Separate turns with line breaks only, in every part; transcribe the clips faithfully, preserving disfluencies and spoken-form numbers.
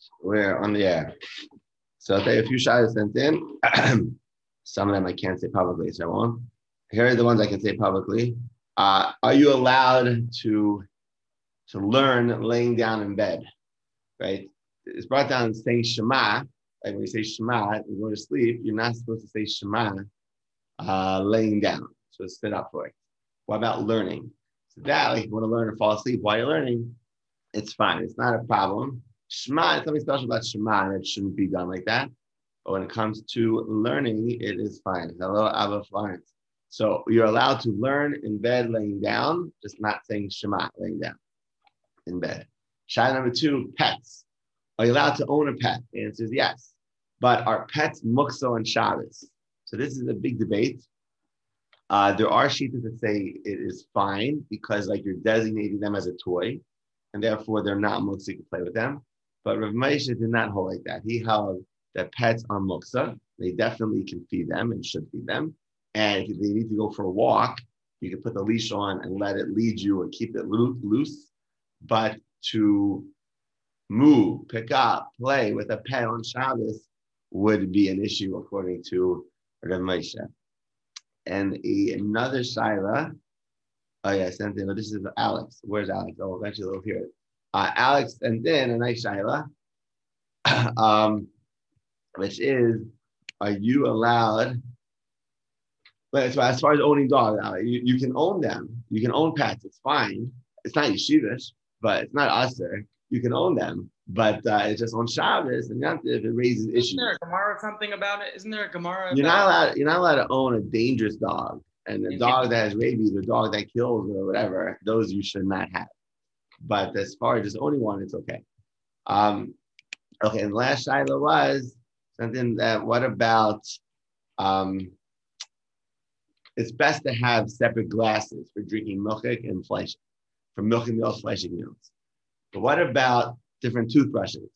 We're on the air. So I'll tell you a few shots sent in. Some of them I can't say publicly, so I won't. Here are the ones I can say publicly. Uh, are you allowed to, to learn laying down in bed? Right? It's brought down saying Shema. Like when you say Shema, you go to sleep, you're not supposed to say Shema uh, laying down. So sit up for it. What about learning? So that, like, you want to learn or fall asleep while you're learning, it's fine. It's not a problem. Shema, it's something special about Shema, and it shouldn't be done like that. But when it comes to learning, it is fine. Hello, Abba Florence. So you're allowed to learn in bed laying down, just not saying Shema laying down in bed. Shot number two, pets. Are you allowed to own a pet? The answer is yes. But are pets mukso and Shabbos? So this is a big debate. Uh, there are shittas that say it is fine because, like, you're designating them as a toy, and therefore they're not muksa, you can play with them. But Rav Moshe did not hold like that. He held that pets are muksa. They definitely can feed them and should feed them. And if they need to go for a walk, you can put the leash on and let it lead you and keep it loose. But to move, pick up, play with a pet on Shabbos would be an issue according to Rav Moshe. And a, another shaila. Oh yeah, I sent in. Oh, this is Alex. Where's Alex? Oh, eventually we'll hear it. Uh, Alex sent in a nice shaila, um, which is: are you allowed? But as far as, far as owning dogs, you, you can own them. You can own pets. It's fine. It's not yeshivish, but it's not usher. You can own them, but uh, it's just on Shabbos, and not if it raises issues.
Isn't there a Gemara something about it? Isn't there a Gemara?
You're not allowed. You're not allowed to own a dangerous dog, and a dog that has rabies, or a dog that kills, or whatever. Those you should not have. But as far as just owning one, it's okay. Um, okay, and the last shaila was something that. What about? Um, it's best to have separate glasses for drinking milchik and flesh, for milk and meals, fleshing meals. But what about different toothbrushes?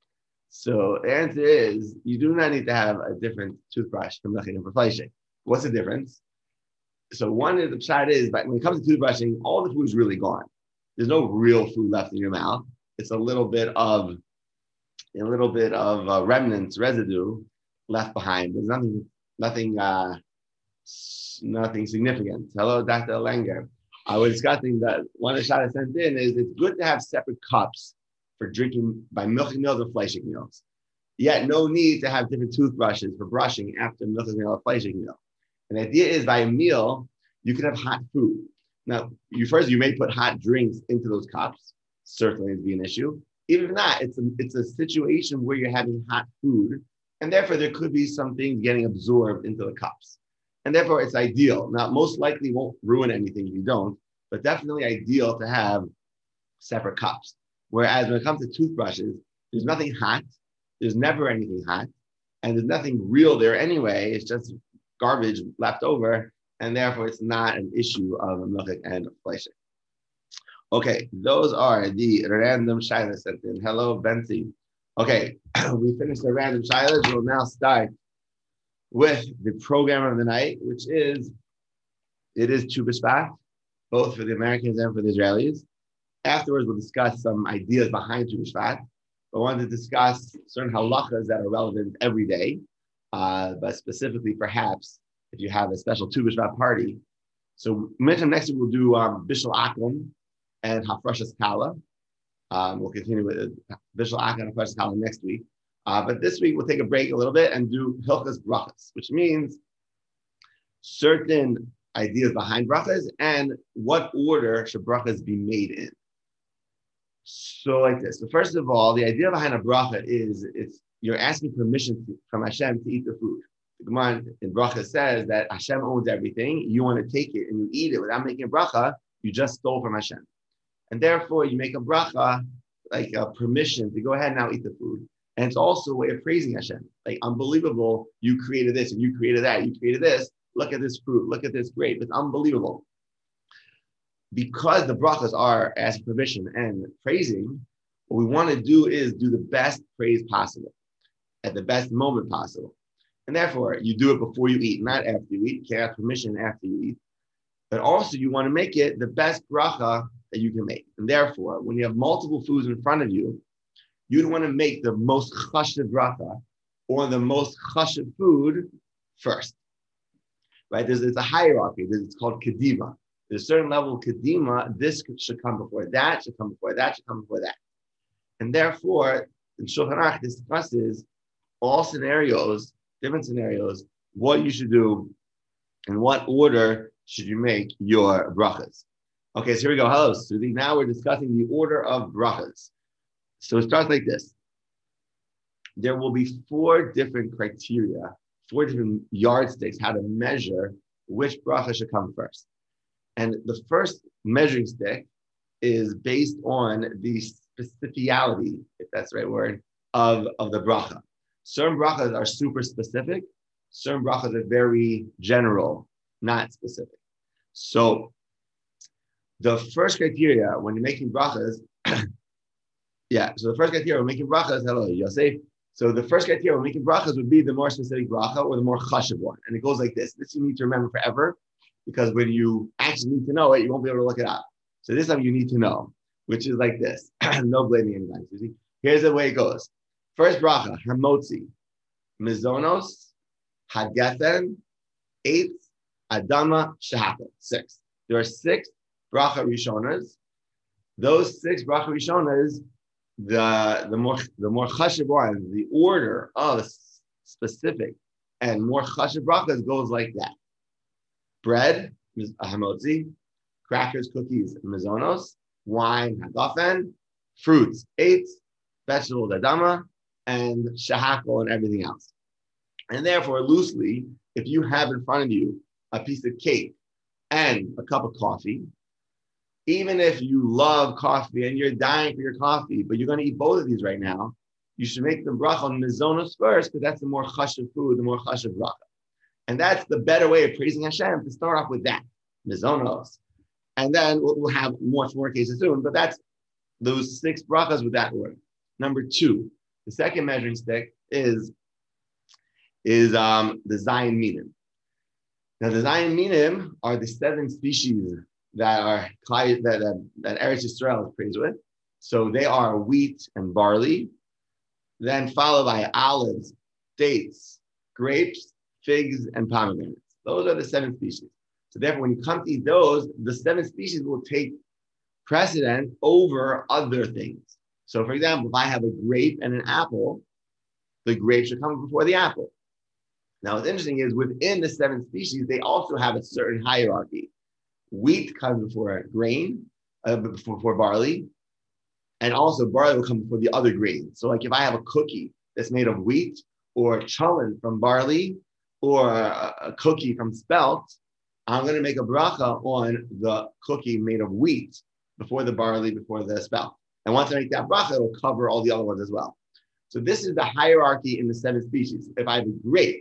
So the answer is you do not need to have a different toothbrush for milking and for fleshing. What's the difference? So one of the shot is, but when it comes to toothbrushing, all the food is really gone. There's no real food left in your mouth. It's a little bit of a little bit of uh, remnants, residue left behind. There's nothing, nothing, uh, nothing significant. Hello, Doctor Langer. I was discussing that one of the shots I sent in is it's good to have separate cups for drinking by milking meals or fleshing meals. Yet no need to have different toothbrushes for brushing after milking meal or fleshing meal. And the idea is by a meal, you can have hot food. Now, you first, you may put hot drinks into those cups. Certainly it'd be an issue. Even if not, it's a, it's a situation where you're having hot food, and therefore there could be some things getting absorbed into the cups. And therefore it's ideal. Now, most likely won't ruin anything if you don't, but definitely ideal to have separate cups. Whereas when it comes to toothbrushes, there's nothing hot. There's never anything hot. And there's nothing real there anyway. It's just garbage left over. And therefore, it's not an issue of a milchik and fleshing. Okay, those are the random shilas sent in. Hello, Benzi. Okay, we finished the random shilas. We'll now start with the program of the night, which is, it is Tu B'Shvat, both for the Americans and for the Israelis. Afterwards, we'll discuss some ideas behind Tu B'Shvat. I wanted to discuss certain halachas that are relevant every day, uh, but specifically, perhaps, if you have a special Tu B'Shvat party. So mention next week we'll do um, Bishul Akum and Hafrashas Kala. Um, we'll continue with Bishul Akum and Hafrashas Kala next week. Uh, but this week we'll take a break a little bit and do Hilchas Brachas, which means certain ideas behind brachas and what order should brachas be made in. So like this. So first of all, the idea behind a bracha is it's you're asking permission to, from Hashem to eat the food. The Gemara in bracha says that Hashem owns everything. You want to take it and you eat it without making a bracha, you just stole from Hashem. And therefore, you make a bracha, like a permission to go ahead and now eat the food. And it's also a way of praising Hashem. Like, unbelievable, you created this and you created that, you created this. Look at this fruit, look at this grape. It's unbelievable. Because the brachas are asking permission and praising, what we want to do is do the best praise possible at the best moment possible. And therefore, you do it before you eat, not after you eat. You can't ask permission after you eat. But also, you want to make it the best bracha that you can make. And therefore, when you have multiple foods in front of you, you'd want to make the most chashiv bracha or the most chashiv food first. Right? There's it's a hierarchy. It's called kedima. There's a certain level of kedima. This should come before that. Should come before that. Should come before that. And therefore, in Shulchan Aruch discusses all scenarios, different scenarios, what you should do, in what order should you make your brachas. Okay, so here we go. Hello, Sudi. Now we're discussing the order of brachas. So it starts like this. There will be four different criteria, four different yardsticks, how to measure which bracha should come first. And the first measuring stick is based on the specificality, if that's the right word, of, of the bracha. Certain brachas are super specific. Certain brachas are very general, not specific. So the first criteria when you're making brachas, yeah, so the first criteria when making brachas, hello, Yosef. So the first criteria when making brachas would be the more specific bracha or the more chashiv one. And it goes like this. This you need to remember forever, because when you actually need to know it, you won't be able to look it up. So this time you need to know, which is like this. No blaming anybody. You see? Here's the way it goes. First bracha, hamotzi, mizonos, hagethen, eight, adama, shahata, six. There are six bracha rishonas. Those six bracha rishonas, the, the more the more chashiv ones, the order of specific and more chashiv brachas goes like that. Bread, hamotzi, crackers, cookies, mizonos, wine, hagafen, fruits, eight, vegetables, adama, and shahakol and everything else. And therefore, loosely, if you have in front of you a piece of cake and a cup of coffee, even if you love coffee and you're dying for your coffee, but you're going to eat both of these right now, you should make the bracha on mizonos first, because that's the more chashiv food, the more chashiv bracha. And that's the better way of praising Hashem, to start off with that, mizonos. And then we'll, we'll have much more cases soon, but that's those six brachas with that word. Number two, the second measuring stick is, is um, the Zion Minim. Now, the Zion Minim are the seven species that are that, that, that Eretz Yisrael is praised with. So they are wheat and barley, then followed by olives, dates, grapes, figs, and pomegranates. Those are the seven species. So therefore, when you come to eat those, the seven species will take precedent over other things. So for example, if I have a grape and an apple, the grape should come before the apple. Now, what's interesting is within the seven species, they also have a certain hierarchy. Wheat comes before grain, uh, before, before barley, and also barley will come before the other grains. So like if I have a cookie that's made of wheat, or cholent from barley, or a, a cookie from spelt, I'm going to make a bracha on the cookie made of wheat before the barley, before the spelt. And once I make that bracha, it will cover all the other ones as well. So this is the hierarchy in the seven species. If I have a grape,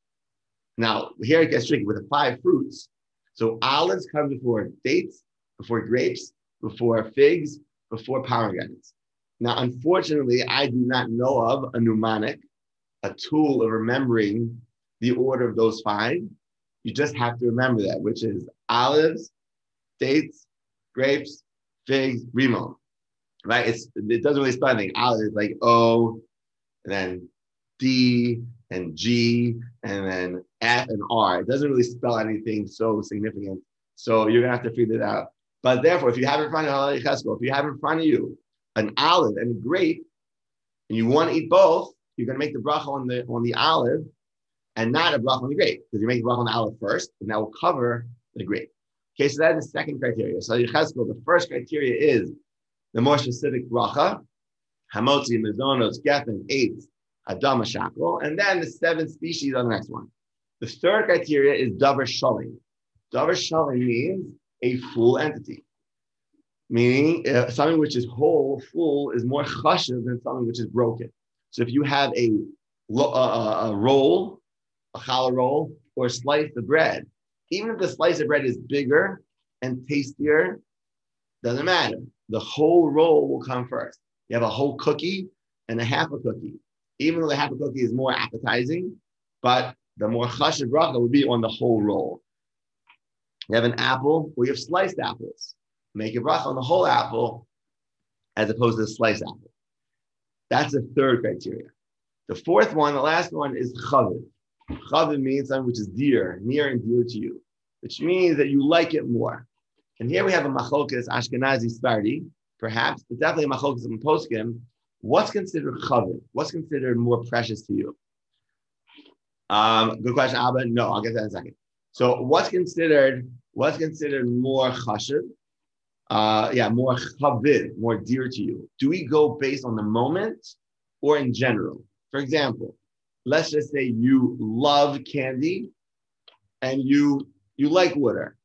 now here it gets tricky with the five fruits. So olives come before dates, before grapes, before figs, before pomegranates. Now, unfortunately, I do not know of a mnemonic, a tool of remembering the order of those five. You just have to remember that, which is olives, dates, grapes, figs, rimon. Right? It's, it doesn't really spell anything. Olives is like O, and then D, and G, and then F and R. It doesn't really spell anything so significant. So you're gonna have to figure it out. But therefore, if you have in front of you, if you have in front of you an olive and a grape, and you want to eat both, you're gonna make the bracha on the on the olive and not a bracha on the grape, because you make the bracha on the olive first, and that will cover the grape. Okay, so that is the second criteria. So Yechezkel, the first criteria is the more specific bracha, hamotzi, mizonos, geffen, eitz, adama, shakol, and then the seven species on the next one. The third criteria is davar shalim. Davar shalim means a full entity, meaning uh, something which is whole, full, is more chashiv than something which is broken. So if you have a, a, a roll, a challah roll, or a slice of bread, even if the slice of bread is bigger and tastier, doesn't matter. The whole roll will come first. You have a whole cookie and a half a cookie. Even though the half a cookie is more appetizing, but the more chashiv bracha would be on the whole roll. You have an apple, or you have sliced apples. Make a bracha on the whole apple as opposed to the sliced apple. That's the third criteria. The fourth one, the last one, is chavod. Chavod means something which is dear, near and dear to you, which means that you like it more. And here we have a machlokas Ashkenazi Sephardi, perhaps, but definitely a machlokas in poskim. What's considered chavod? What's considered more precious to you? Um, good question, Abba. No, I'll get that in a second. So, what's considered what's considered more chashiv? Uh, yeah, more chavod, more dear to you. Do we go based on the moment or in general? For example, let's just say you love candy and you you like water.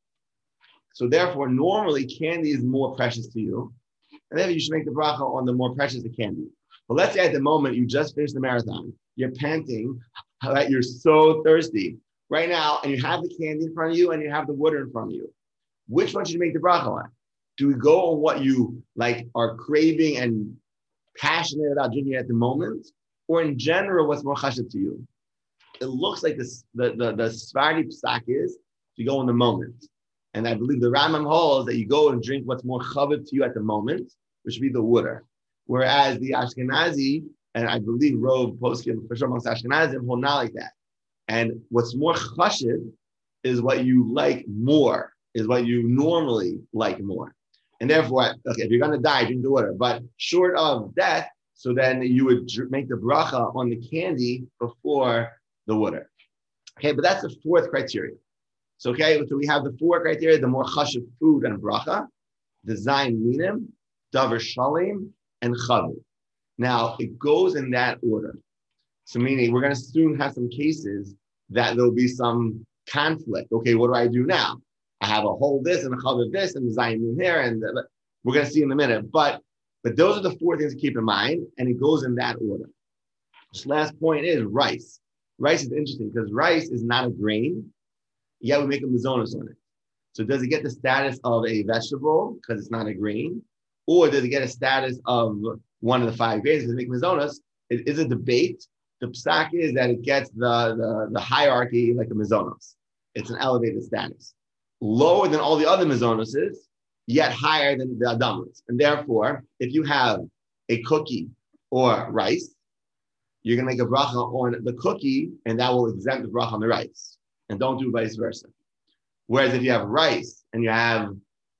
So therefore, normally candy is more precious to you. And then you should make the bracha on the more precious the candy. But let's say at the moment you just finished the marathon, you're panting, right? You're so thirsty right now, and you have the candy in front of you and you have the water in front of you. Which one should you make the bracha on? Do we go on what you like are craving and passionate about drinking at the moment, or in general, what's more chashiv to you? It looks like this, the the the Sephardi psak is you go in the moment. And I believe the Rambam holds that you go and drink what's more chavod to you at the moment, which would be the water. Whereas the Ashkenazi, and I believe Rov Poskim, for sure amongst Ashkenazim, hold not like that. And what's more chashiv is what you like more, is what you normally like more. And therefore, okay, if you're going to die, drink the water. But short of death, so then you would make the bracha on the candy before the water. Okay, but that's the fourth criteria. So, okay, so we have the four criteria, the more chashiv food and bracha, the zayin minim, davar shalim, and chavod. Now, it goes in that order. So meaning we're going to soon have some cases that there'll be some conflict. Okay, what do I do now? I have a whole this and a chavod this and the zayin minim here, and the, we're going to see in a minute. But, but those are the four things to keep in mind, and it goes in that order. This last point is rice. Rice is interesting because rice is not a grain. Yeah, we make a mazonos on it. So does it get the status of a vegetable because it's not a grain? Or does it get a status of one of the five grains because it makes mazonos? It is a debate. The psak is that it gets the, the, the hierarchy like a mazonos. It's an elevated status. Lower than all the other mazonoses, yet higher than the adamos. And therefore, if you have a cookie or rice, you're going to make a bracha on the cookie, and that will exempt the bracha on the rice. And don't do vice versa. Whereas if you have rice and you have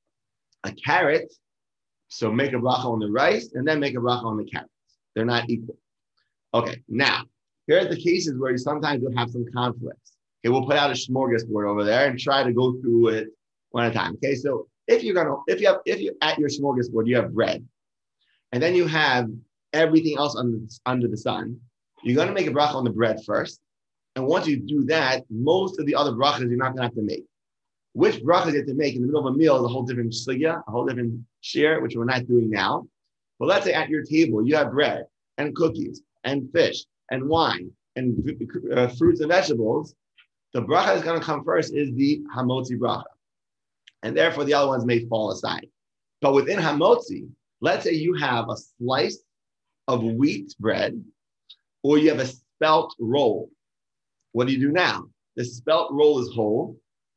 a carrot, so make a bracha on the rice and then make a bracha on the carrots. They're not equal. Okay, now, here are the cases where you sometimes you'll have some conflicts. Okay, we'll put out a smorgasbord over there and try to go through it one at a time. Okay, so if you're gonna, if you have, if you at your smorgasbord, you have bread, and then you have everything else under, under the sun, you're gonna make a bracha on the bread first. And once you do that, most of the other brachas you're not going to have to make. Which brachas you have to make in the middle of a meal is a whole different sugya, a whole different share, which we're not doing now. But let's say at your table, you have bread and cookies and fish and wine and uh, fruits and vegetables. The bracha that's going to come first is the hamotzi bracha. And therefore, the other ones may fall aside. But within hamotzi, let's say you have a slice of wheat bread or you have a spelt roll. What do you do now? The spelt roll is whole,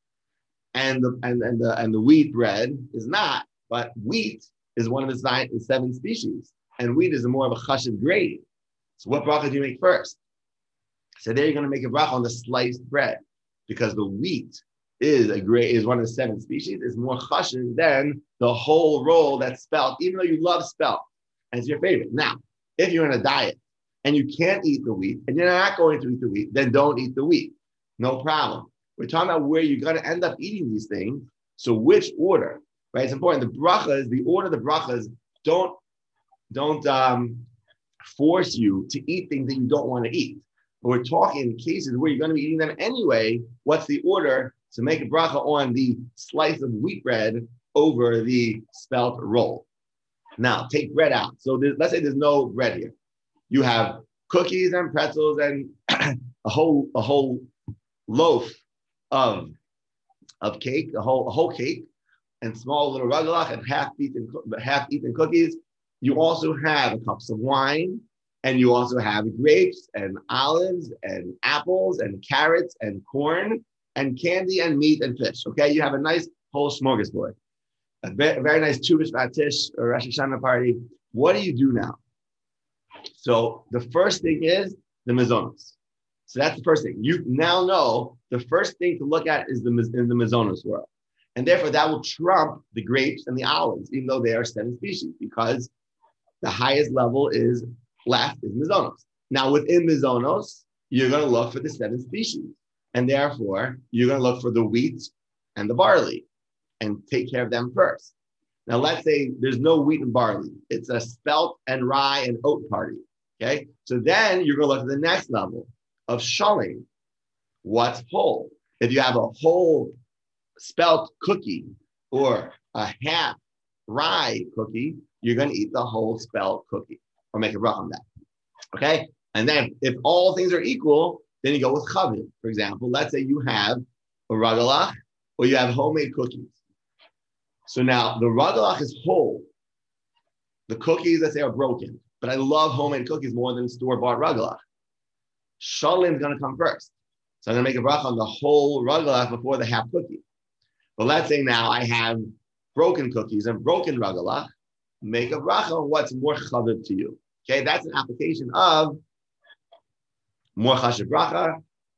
and the and, and the and the wheat bread is not. But wheat is one of the nine, seven species, and wheat is a more of a chashiv grain. So what bracha do you make first? So there you're going to make a bracha on the sliced bread, because the wheat is a great is one of the seven species. It's more chashiv than the whole roll that's spelt, even though you love spelt and it's your favorite. Now, if you're in a diet and you can't eat the wheat, and you're not going to eat the wheat, then don't eat the wheat. No problem. We're talking about where you're going to end up eating these things. So which order, right? It's important. The brachas, the order of the brachas, don't, don't um, force you to eat things that you don't want to eat. But we're talking in cases where you're going to be eating them anyway. What's the order to make a bracha on the slice of wheat bread over the spelt roll? Now, take bread out. So let's say there's no bread here. You have cookies and pretzels and a whole a whole loaf of, of cake, a whole a whole cake, and small little ragalach and half eaten half eaten cookies. You also have cups of wine, and you also have grapes and olives and apples and carrots and corn and candy and meat and fish. Okay, you have a nice whole smorgasbord, a very, a very nice Tu B'Shvat Tish or Rosh Hashanah party. What do you do now? So the first thing is the mazonos. So that's the first thing. You now know the first thing to look at is the in the mazonos world. And therefore that will trump the grapes and the olives, even though they are seven species, because the highest level is left is mazonos. Now within mazonos, you're going to look for the seven species. And therefore you're going to look for the wheat and the barley and take care of them first. Now let's say there's no wheat and barley. It's a spelt and rye and oat party. Okay. So then you're going to look at the next level of shalom. What's whole? If you have a whole spelt cookie or a half rye cookie, you're going to eat the whole spelt cookie or make a bracha on that. Okay. And then if all things are equal, then you go with chavin. For example, let's say you have a ragalach or you have homemade cookies. So now the ragalach is whole. The cookies, let's say, are broken. But I love homemade cookies more than store-bought ragalach. Shalom is going to come first. So I'm going to make a bracha on the whole ragalach before the half cookie. But let's say now I have broken cookies and broken ragalach. Make a bracha on what's more chaviv to you. Okay, that's an application of more chashiv bracha,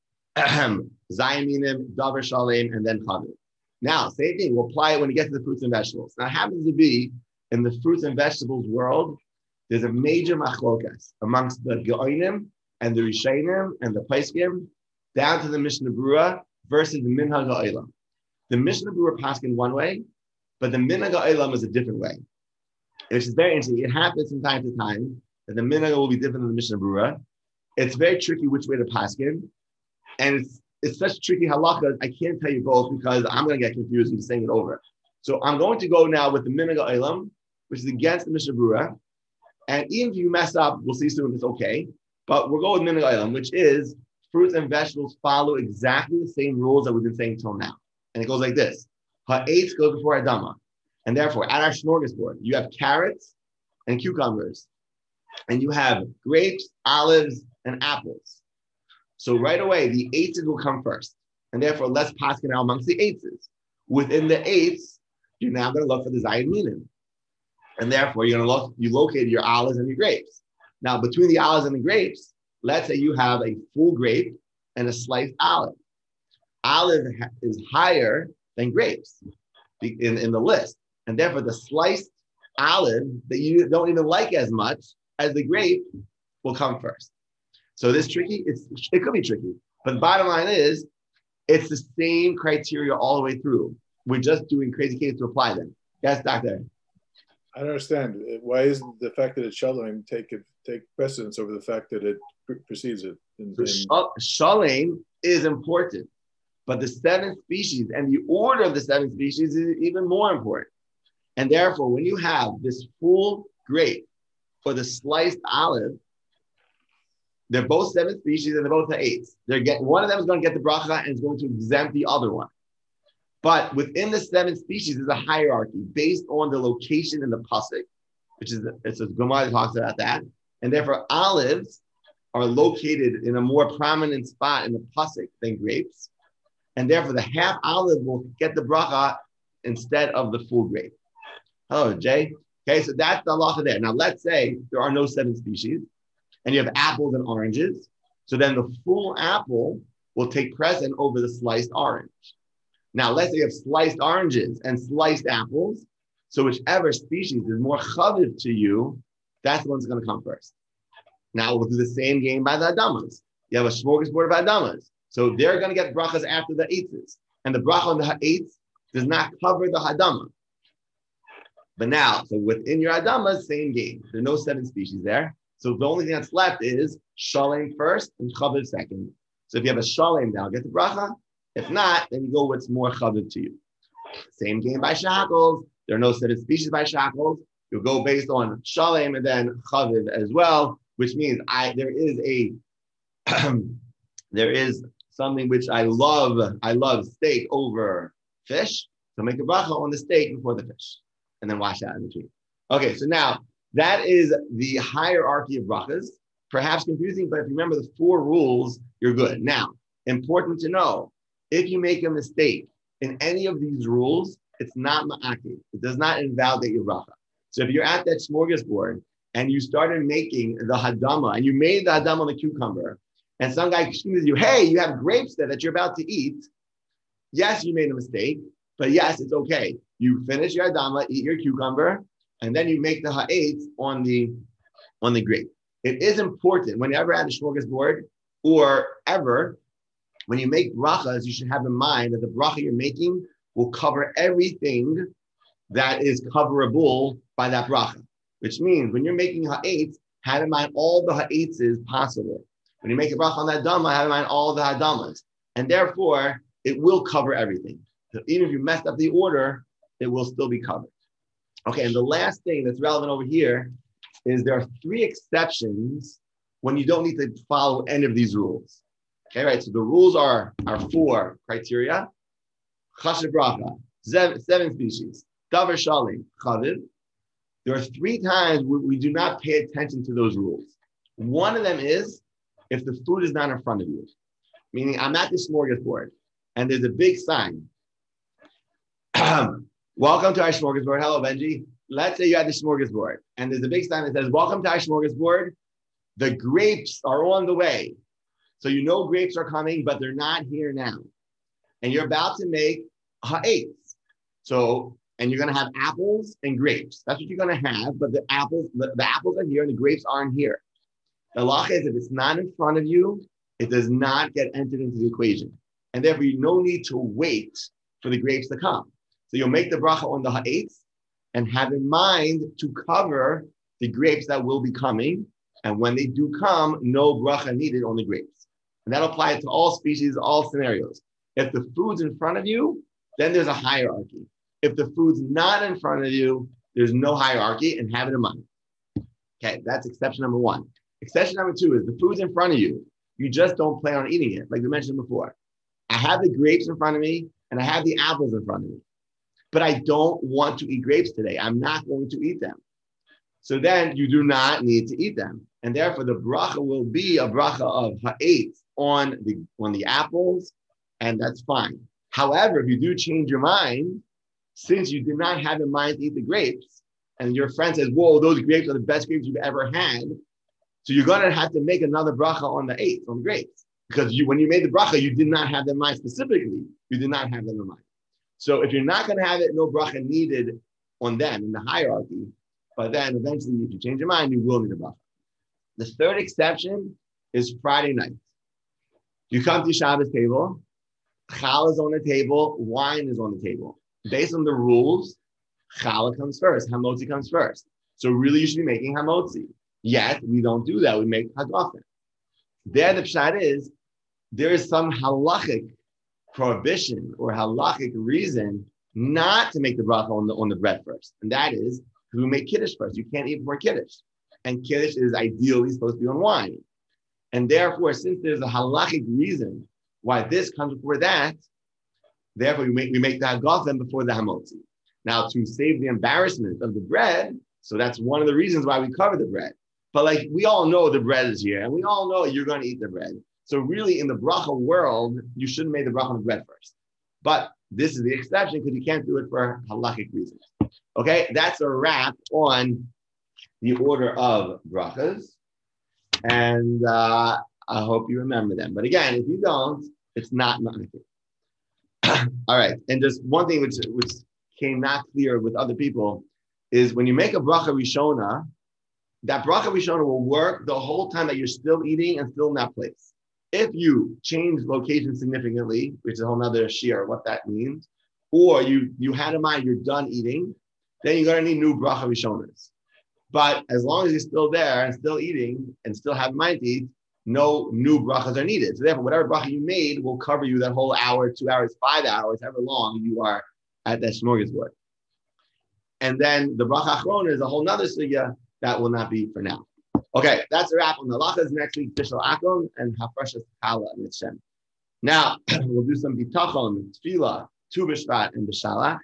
zayin minim, davar shalom, and then chaviv. Now, same thing, we'll apply it when you get to the fruits and vegetables. Now, it happens to be in the fruits and vegetables world, there's a major machlokas amongst the Geonim and the Rishonim and the Paiskim, down to the Mishnah Berurah versus the Minhag HaOlam. The Mishnah Berurah paskin one way, but the Minhag HaOlam is a different way, which is very interesting. It happens from time to time that the Minhag will be different than the Mishnah Berurah. It's very tricky which way to paskin, and it's It's such tricky halakha, I can't tell you both because I'm going to get confused and saying it over. So I'm going to go now with the Minhag HaOlam, which is against the Mishnah Berurah. And even if you mess up, we'll see soon, it's okay. But we'll go with Minhag HaOlam, which is fruits and vegetables follow exactly the same rules that we've been saying until now. And it goes like this. Ha'etz goes before Adama. And therefore, at our smorgasbord, you have carrots and cucumbers. And you have grapes, olives, and apples. So right away, the eights will come first. And therefore, let's pass it out amongst the eights. Within the eights, you're now going to look for the zayin minim. And therefore, you're going to look, you locate your olives and your grapes. Now, between the olives and the grapes, let's say you have a full grape and a sliced olive. Olive is higher than grapes in, in the list. And therefore, the sliced olive that you don't even like as much as the grape will come first. So this tricky, it's, it could be tricky. But the bottom line is, it's the same criteria all the way through. We're just doing crazy cases to apply them. Yes, doctor?
I don't understand. Why isn't the fact that it's shalom take take precedence over the fact that it precedes it? In, in...
So shalom is important, but the seven species and the order of the seven species is even more important. And therefore, when you have this full grape or the sliced olive, they're both seven species and they're both the eights. They're get, one of them is going to get the bracha and is going to exempt the other one. But within the seven species is a hierarchy based on the location in the pasuk, which is, it's a Gemara that talks about that. And therefore, olives are located in a more prominent spot in the pasuk than grapes. And therefore, the half olive will get the bracha instead of the full grape. Hello, Jay. Okay, so that's the halacha there. Now, let's say there are no seven species and you have apples and oranges. So then the full apple will take precedent over the sliced orange. Now, let's say you have sliced oranges and sliced apples. So whichever species is more chaviv to you, that's the one that's going to come first. Now, we'll do the same game by the Adamas. You have a smorgasbord of Adamas. So they're going to get brachas after the eights. And the bracha on the eights does not cover the Hadama. But now, so within your Adamas, same game. There are no seven species there. So the only thing that's left is shalom first and chaviv second. So if you have a shalom now, get the bracha. If not, then you go what's more chaviv to you. Same game by shackles. There are no seven species by shackles. You'll go based on shalom and then chaviv as well, which means I there is a there is something which I love. I love steak over fish. So make a bracha on the steak before the fish, and then wash out in between. Okay, so now that is the hierarchy of brachas. Perhaps confusing, but if you remember the four rules, you're good. Now, important to know, if you make a mistake in any of these rules, it's not ma'aki. It does not invalidate your bracha. So if you're at that smorgasbord and you started making the hadama, and you made the hadama on the cucumber, and some guy accuses you, hey, you have grapes there that you're about to eat. Yes, you made a mistake, but yes, it's okay. You finish your hadama, eat your cucumber, and then you make the ha'etz on the on the grape. It is important whenever at the smorgasbord or ever, when you make brachas, you should have in mind that the bracha you're making will cover everything that is coverable by that bracha. Which means when you're making ha'etz, have in mind all the ha'etzes possible. When you make a bracha on that dama, have in mind all the hadamas. And therefore, it will cover everything. So even if you messed up the order, it will still be covered. Okay, and the last thing that's relevant over here is there are three exceptions when you don't need to follow any of these rules. Okay, right, so the rules are, are four criteria. Chashav bracha, seven, seven species. Davar shalim, chaviv. There are three times we, we do not pay attention to those rules. One of them is if the food is not in front of you. Meaning I'm at the smorgasbord and there's a big sign. Welcome to our smorgasbord. Hello, Benji. Let's say you're at the smorgasbord and there's a big sign that says, welcome to our smorgasbord. The grapes are on the way. So you know grapes are coming, but they're not here now. And you're about to make ha'etz. So, and you're going to have apples and grapes. That's what you're going to have, but the apples, the, the apples are here and the grapes aren't here. The halacha is if it's not in front of you, it does not get entered into the equation. And therefore, you no need to wait for the grapes to come. So you'll make the bracha on the ha'etz and have in mind to cover the grapes that will be coming. And when they do come, no bracha needed on the grapes. And that applies to all species, all scenarios. If the food's in front of you, then there's a hierarchy. If the food's not in front of you, there's no hierarchy, and have it in mind. Okay, that's exception number one. Exception number two is the food's in front of you. You just don't plan on eating it, like we mentioned before. I have the grapes in front of me, and I have the apples in front of me. But I don't want to eat grapes today. I'm not going to eat them. So then you do not need to eat them. And therefore, the bracha will be a bracha of ha'etz on the, on the apples, and that's fine. However, if you do change your mind, since you did not have in mind to eat the grapes, and your friend says, whoa, those grapes are the best grapes you've ever had, so you're going to have to make another bracha on the eighth, on the grapes. Because you, when you made the bracha, you did not have them in mind specifically. You did not have them in mind. So if you're not going to have it, no bracha needed on them in the hierarchy. But then eventually, if you change your mind, you will need a bracha. The third exception is Friday night. You come to Shabbos table, challah is on the table, wine is on the table. Based on the rules, challah comes first, hamotzi comes first. So really, you should be making hamotzi. Yet we don't do that. We make hagafen. There, the pshat is there is some halachic prohibition or halachic reason not to make the bracha on the on the bread first, and that is because we make kiddush first. You can't eat before kiddush, and kiddush is ideally supposed to be on wine. And therefore, since there's a halachic reason why this comes before that, therefore we make we make the hagafen before the hamotzi. Now, to save the embarrassment of the bread, so that's one of the reasons why we cover the bread. But like we all know the bread is here, and we all know you're going to eat the bread. So really, in the bracha world, you shouldn't make the bracha on the bread first. But this is the exception because you can't do it for halachic reasons. Okay, that's a wrap on the order of brachas, and uh, I hope you remember them. But again, if you don't, it's not ma'anik. All right, and just one thing which which came not clear with other people is when you make a bracha rishona, that bracha rishona will work the whole time that you're still eating and still in that place. If you change location significantly, which is a whole nother shiur, what that means, or you you had in mind you're done eating, then you're going to need new bracha rishonas. But as long as you're still there and still eating and still have in mind to eat, no new brachas are needed. So therefore, whatever bracha you made will cover you that whole hour, two hours, five hours, however long you are at that smorgasbord. And then the bracha achrona is a whole nother sugya that will not be for now. Okay, that's a wrap on the halachas. Next week, Tishal Akom and Hafrashas Challah and Mitzshem. Now, we'll do some bitachon, tefillah, Tu B'Shvat, and B'Shalach.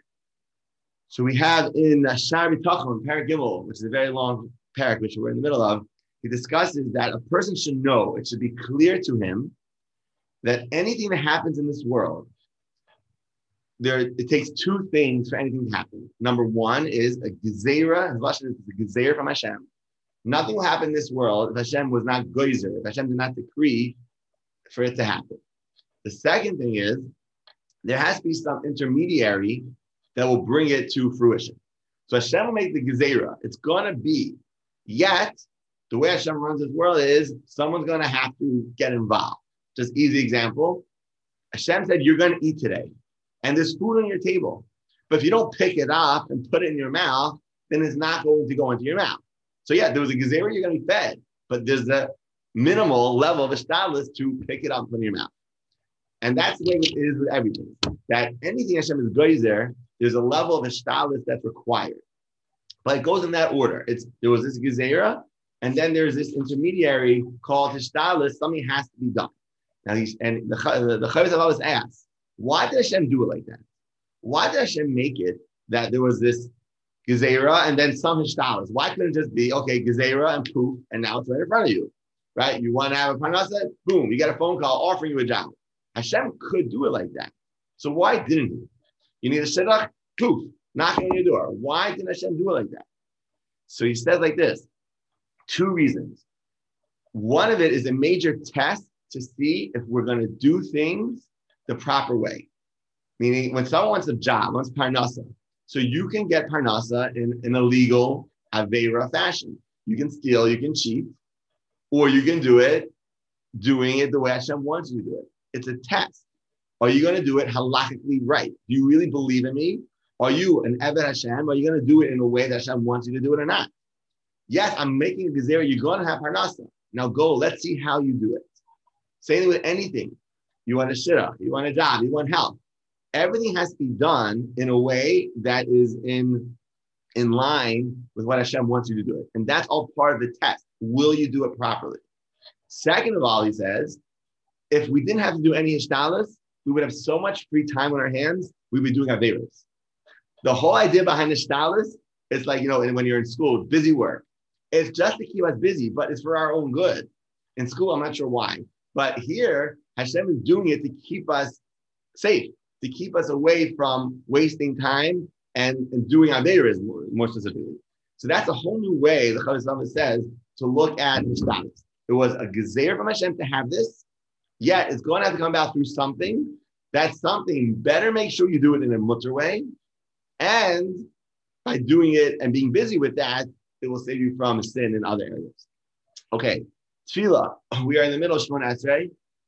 So we have in Shar Bitachon, Parak Gimel, which is a very long parak, which we're in the middle of, he discusses that a person should know, it should be clear to him that anything that happens in this world, there it takes two things for anything to happen. Number one is a gezerah, his lashon is a gezerah from Hashem. Nothing will happen in this world if Hashem was not goyzer, if Hashem did not decree for it to happen. The second thing is, there has to be some intermediary that will bring it to fruition. So Hashem will make the gezerah. It's going to be. Yet, the way Hashem runs this world is someone's going to have to get involved. Just easy example. Hashem said, you're going to eat today. And there's food on your table. But if you don't pick it up and put it in your mouth, then it's not going to go into your mouth. So yeah, there was a gezerah, you're going to be fed. But there's a minimal level of ishtadlus to pick it up and put it in your mouth. And that's the way it is with everything. That anything Hashem is goyzer, there's a level of ishtadlus that's required. But it goes in that order. It's there was this gezerah, and then there's this intermediary called ishtadlus. Something has to be done. Now, he's, and the the, the Chavis always asks, why did Hashem do it like that? Why did Hashem make it that there was this gezerah and then some ishtadlus? Why couldn't it just be okay, gezerah and poof, and now it's right in front of you, right? You want to have a parnasa, boom, you get a phone call offering you a job. Hashem could do it like that. So why didn't he? You need a shidduch, poof, knocking on your door. Why didn't Hashem do it like that? So he says like this, two reasons. One of it is a major test to see if we're going to do things the proper way. Meaning when someone wants a job, wants parnasa, so you can get parnasa in an illegal avera fashion. You can steal, you can cheat, or you can do it doing it the way Hashem wants you to do it. It's a test. Are you going to do it halakhically right? Do you really believe in me? Are you an Eved Hashem? Are you going to do it in a way that Hashem wants you to do it or not? Yes, I'm making a gezerah. You're going to have parnasa. Now go, let's see how you do it. Same with anything. You want a shidduch, you want a job, you want help. Everything has to be done in a way that is in, in line with what Hashem wants you to do it. And that's all part of the test. Will you do it properly? Second of all, he says, if we didn't have to do any ishtadlus, we would have so much free time on our hands, we'd be doing averos. The whole idea behind ishtadlus is like, you know, when you're in school, busy work. It's just to keep us busy, but it's for our own good. In school, I'm not sure why. But here, Hashem is doing it to keep us safe, to keep us away from wasting time and, and doing averos more, more specifically. So that's a whole new way, the Chavis says, to look at ishtadlus. It was a gezerah from Hashem to have this, yet it's going to have to come about through something. That something, better make sure you do it in a mutter way. And by doing it and being busy with that, it will save you from sin in other areas. Okay, tefillah. We are in the middle of Shemona Esrei.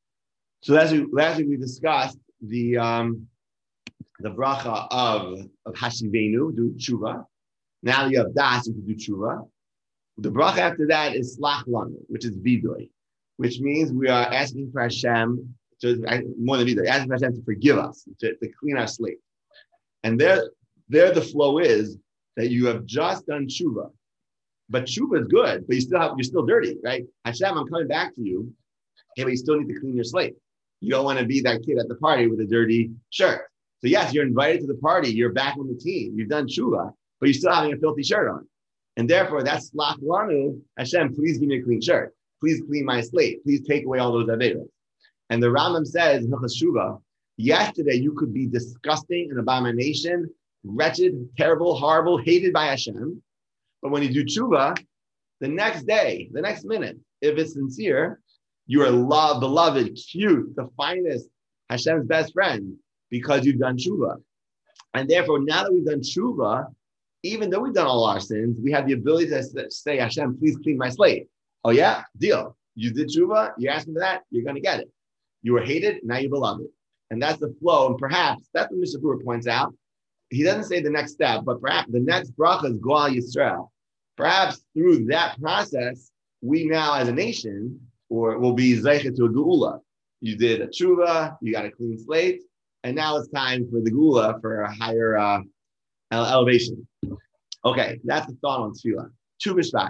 So last week, last week we discussed the um, the bracha of, of Hashivenu, do tshuva. Now you have das, you can do tshuva. The bracha after that is slach lanu, which is vidui, which means we are asking for Hashem, to, more than vidui, asking for Hashem to forgive us, to, to clean our slate. And there, there the flow is that you have just done tshuva. But tshuva is good, but you still have, you're still dirty, right? Hashem, I'm coming back to you. Okay, but you still need to clean your slate. You don't want to be that kid at the party with a dirty shirt. So yes, you're invited to the party. You're back on the team. You've done tshuva, but you're still having a filthy shirt on. And therefore, that's slach lanu. Hashem, please give me a clean shirt. Please clean my slate. Please take away all those averos. And the Rambam says, Shuvah, yesterday you could be disgusting, an abomination, wretched, terrible, horrible, hated by Hashem. But when you do tshuva, the next day, the next minute, if it's sincere, you are loved, beloved, cute, the finest, Hashem's best friend, because you've done tshuva. And therefore, now that we've done tshuva, even though we've done all our sins, we have the ability to say, Hashem, please clean my slate. Oh yeah, deal. You did tshuva, you asked me for that, you're going to get it. You were hated, now you're beloved. And that's the flow. And perhaps, that's what Mister Brewer points out. He doesn't say the next step, but perhaps the next bracha is Goal Yisrael. Perhaps through that process, we now as a nation, or will be zeichet to a geula. You did a tshuva, you got a clean slate, and now it's time for the geula for a higher uh, elevation. Okay, that's the thought on tefillah. Tu B'Shvat.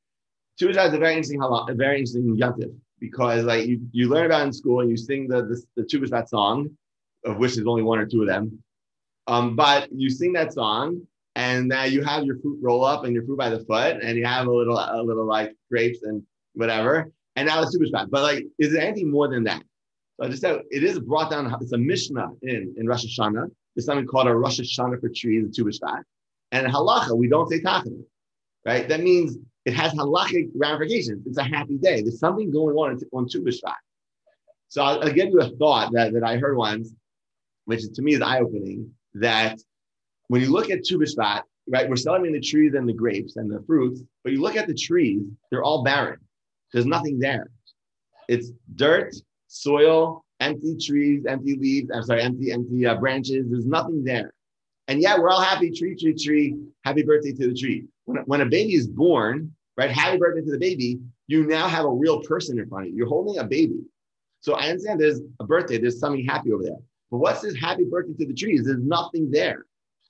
Tu B'Shvat is a very interesting, a very interesting yontif, because like you, you learn about it in school and you sing the the, the Tu B'Shvat song, of which there's only one or two of them. Um, but you sing that song, and now uh, you have your fruit roll up and your fruit by the foot, and you have a little, a little like grapes and whatever. And now it's Tu B'Shvat. But like, is there anything more than that? So I just said it is brought down. It's a Mishnah in, in Rosh Hashanah. There's something called a Rosh Hashanah for trees, the Tu B'Shvat. And in Halacha, we don't say Tachana, right? That means it has halachic ramifications. It's a happy day. There's something going on on Tu B'Shvat. So I'll, I'll give you a thought that, that I heard once, which to me is eye-opening, that when you look at Tu B'Shvat, right, we're celebrating the trees and the grapes and the fruits, but you look at the trees, they're all barren. There's nothing there. It's dirt, soil, empty trees, empty leaves, I'm sorry, empty, empty uh, branches. There's nothing there. And yeah, we're all happy, tree, tree, tree, happy birthday to the tree. When, when a baby is born, right, happy birthday to the baby, you now have a real person in front of you. You're holding a baby. So I understand there's a birthday, there's something happy over there. But what's this happy birthday to the trees? There's nothing there.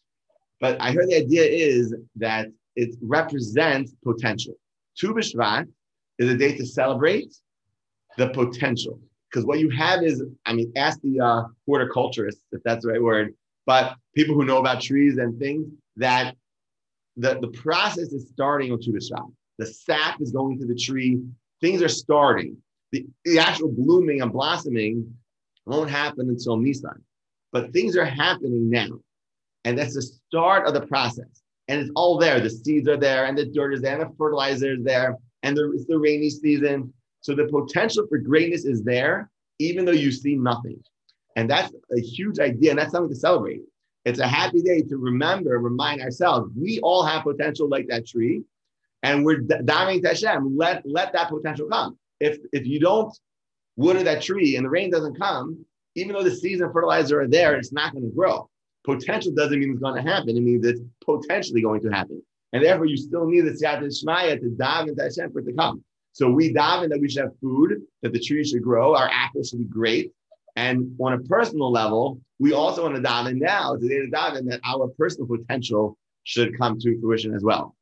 But I heard the idea is that it represents potential. Tu B'Shvat is a day to celebrate the potential. Because what you have is, I mean, ask the uh, horticulturists, if that's the right word, but people who know about trees and things, that the, the process is starting on Tu B'Shvat. The sap is going to the tree. Things are starting. The, the actual blooming and blossoming won't happen until Nisan. But things are happening now. And that's the start of the process. And it's all there. The seeds are there, and the dirt is there, and the fertilizer is there, and the, it's the rainy season. So the potential for greatness is there, even though you see nothing. And that's a huge idea, and that's something to celebrate. It's a happy day to remember, remind ourselves, we all have potential like that tree, and we're davening to Hashem, let, let that potential come. If, if you don't water that tree and the rain doesn't come, even though the seeds and fertilizer are there, it's not going to grow. Potential doesn't mean it's going to happen. It means it's potentially going to happen. And therefore, you still need the Siyata Shmaya to daven to Hashem for it to come. So we daven that we should have food, that the tree should grow, our apples should be great. And on a personal level, we also want to daven now, today to daven that our personal potential should come to fruition as well.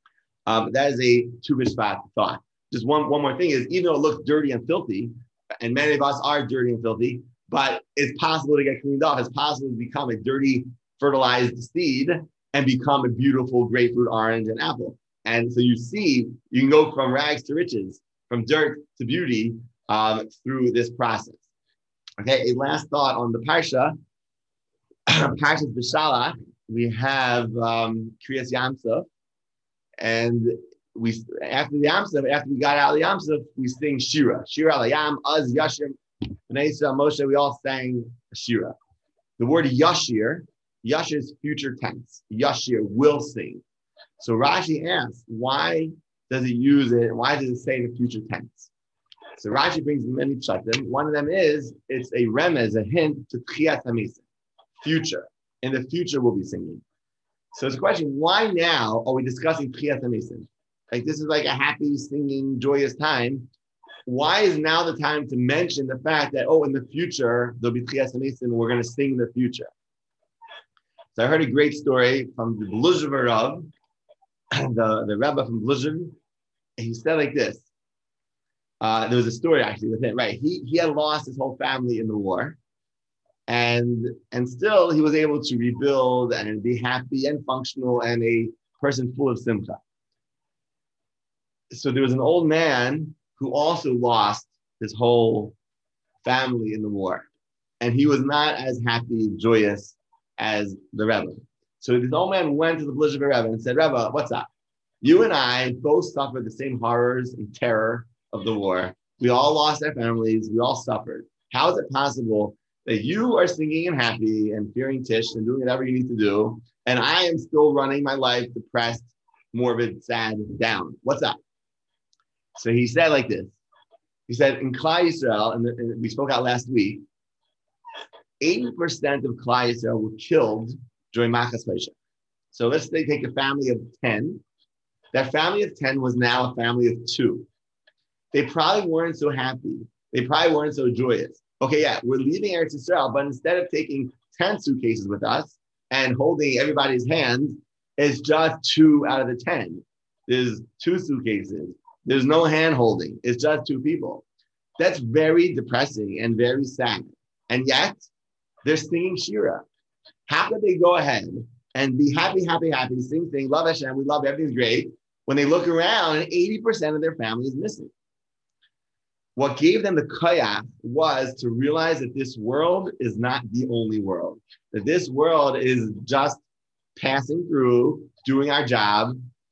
Um, that is a Tu B'Shvat thought. Just one, one more thing is, even though it looks dirty and filthy, and many of us are dirty and filthy, but it's possible to get cleaned off. It's possible to become a dirty, fertilized seed and become a beautiful grapefruit, orange, and apple. And so you see, you can go from rags to riches, from dirt to beauty um, through this process. Okay, a last thought on the Parsha. Parshat B'Shalach, we have um, Kriyas Yam Suf, and we after the Yam Suf, after we got out of the Yam Suf, we sing Shira. Shira Alayam, Az Yashir, B'nai Yisrael, Moshe, we all sang Shira. The word Yashir, Yashir is future tense. Yashir, will sing. So Rashi asks, why does it use it? Why does it say the future tense? So Rashi brings many pshatim. One of them is, it's a remez, a hint to Tchiyat HaMisa, future. In the future, we'll be singing. So it's a question, why now are we discussing Tchiyat HaMisa? Like, this is like a happy, singing, joyous time. Why is now the time to mention the fact that, oh, in the future, there'll be Tchiyat HaMisa and we're going to sing the future? So I heard a great story from the Bluzhever Rav, the, the Rebbe from Bluzhev. He said like this. Uh, there was a story actually with him, right? He, he had lost his whole family in the war. And, and still he was able to rebuild and be happy and functional and a person full of simcha. So there was an old man who also lost his whole family in the war. And he was not as happy, joyous as the Rebbe. So this old man went to the Bluzhever Rebbe and said, Rebbe, what's up? You and I both suffered the same horrors and terror of the war. We all lost our families. We all suffered. How is it possible that you are singing and happy and fearing Tish and doing whatever you need to do, and I am still running my life depressed, morbid, sad, down? What's up? So he said like this. He said, in Klal Yisrael, and, and we spoke out last week, eighty percent of Klal Yisrael were killed during Machas Pesha. So let's say take a family of ten. That family of ten was now a family of two. They probably weren't so happy. They probably weren't so joyous. Okay, yeah, we're leaving Eretz Yisrael, but instead of taking ten suitcases with us and holding everybody's hand, it's just two out of the ten. There's two suitcases. There's no hand holding. It's just two people. That's very depressing and very sad. And yet, they're singing Shira. How could they go ahead and be happy, happy, happy, sing, sing, love Hashem, we love, everything's great, when they look around and eighty percent of their family is missing? What gave them the koyach was to realize that this world is not the only world, that this world is just passing through, doing our job,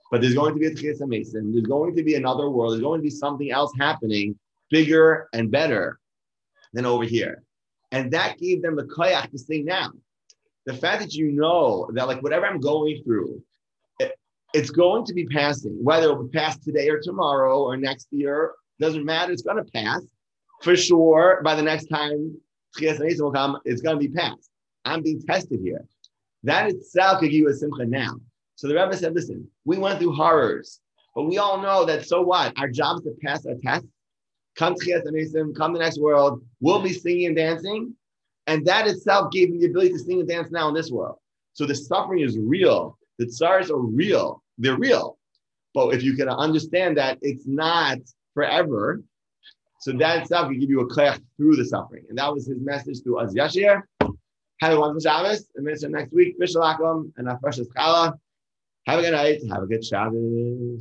but there's going to be a Tchias HaMesim. There's going to be another world. There's going to be something else happening, bigger and better than over here. And that gave them the koyach to say now. The fact that you know that like whatever I'm going through, it, it's going to be passing, whether it will pass today or tomorrow or next year, doesn't matter. It's going to pass for sure. By the next time Tchias HaMesim will come, it's going to be passed. I'm being tested here. That itself could give you a simcha now. So the Rebbe said, listen, we went through horrors, but we all know that so what? Our job is to pass our test. Come Tchias HaMesim, come the next world, we'll be singing and dancing. And that itself gave him the ability to sing and dance now in this world. So the suffering is real. The tsars are real. They're real. But if you can understand that it's not forever, so that itself can give you a koyach through the suffering. And that was his message to Az Yashir. Have a wonderful Shabbos. And mention next week, Bishalakum and our precious Chala. Have a good night. Have a good Shabbos.